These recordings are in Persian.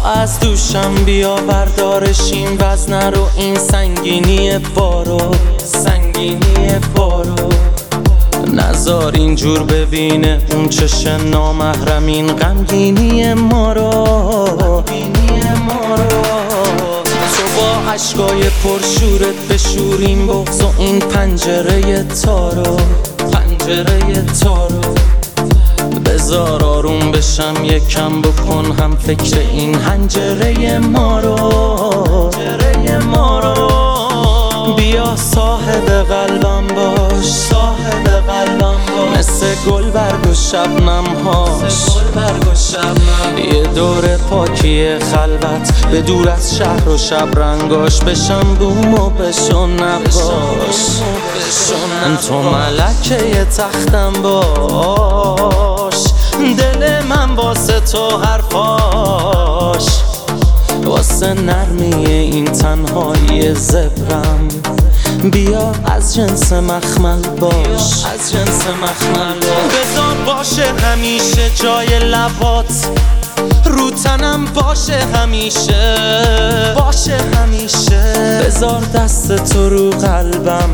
از دوشم بیا بردارش این وزن رو، این سنگینی بارو، سنگینی بارو. نذار اینجور ببینه اون چش نامحرم این غمگینی ما رو، غمگینی ما رو. تو با عشقای پرشورت بشوریم بغض و این پنجره تارو، پنجره تارو. بذار آروم بشم یکم، بکن هم فکر این حنجره ما رو، حنجره ما رو. بیا صاحب قلبم باش، صاحب قلبم باش، مثل گل برگ و شبنم هاش، یه دور پاکی خلوت به دور از شهر و شب رنگاش، بشم بوم و بشو نباش. تو ملکه تختم باش، دل من واسه تو حرفاش، واسه نرمی این تنهایی زبرم. بیا از جنس مخمل باش، از جنس مخمل باش. بذار باشه همیشه جای لبات، رو تنم باشه همیشه، باشه همیشه. بذار دست تو رو قلبم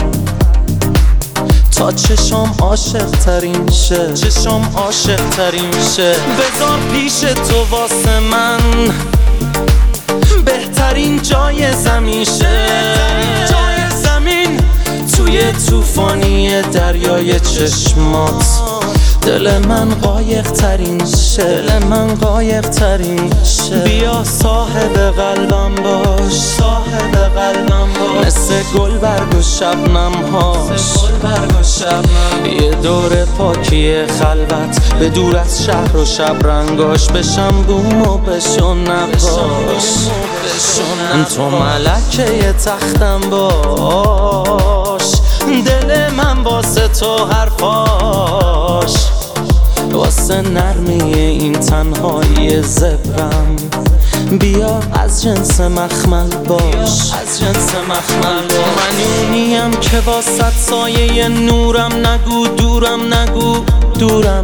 تا چشم عاشق ترین شه، چشم عاشق ترین شه. بذار پیش تو واسه من بهترین جای زمین شه، جای زمین. توی طوفانی دریای چشمات دل من قایق ترین شه، دل من قایق ترین شه. بیا صاحب قلبم باش، صاحب قلبم باش، مثل گل برگ و شبنم هاش، یه دور پاکی خلوت به دور از شهر و شب رنگاش، بشم بوم و بشو نباش. تو ملکه تختم باش، دل من واسه تو حرفاش، واسه نرمی این تنهایی زبرم. بیا از جنس مخمل باش، از جنس مخمل باش. من اونیم که واسه سایه نورم، نگو دورم، نگو دورم.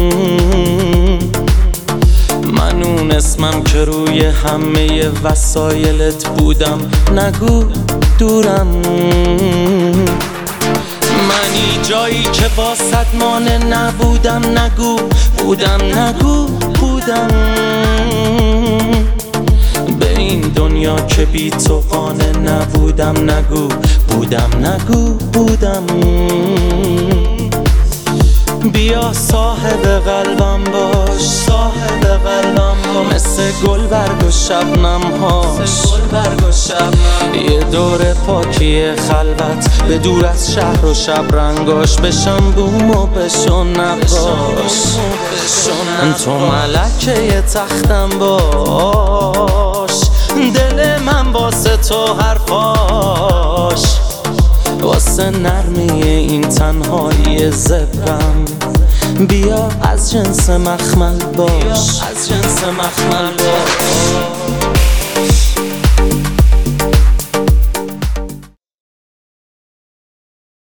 من اون اسمم که روی همه وسایلت بودم، نگو دورم. منی جایی که واسط مانع نبودم، نگو بودم، نگو بودم. به این دنیا که بی تو قانع نبودم، نگو بودم، نگو بودم. بیا صاحب قلبم باش، صاحب قلبم باش، مثل گل برگ و شبنم هاش، یه دور پاکی خلوت به دور از شهر و شب رنگاش، بشم بوم و بشو نباش. تو ملکه تختم باش، دل من واسه تو حرفاش، واسه نرمی این تنهایی زبرم. بیا از جنس مخمل باش، از جنس مخمل باش.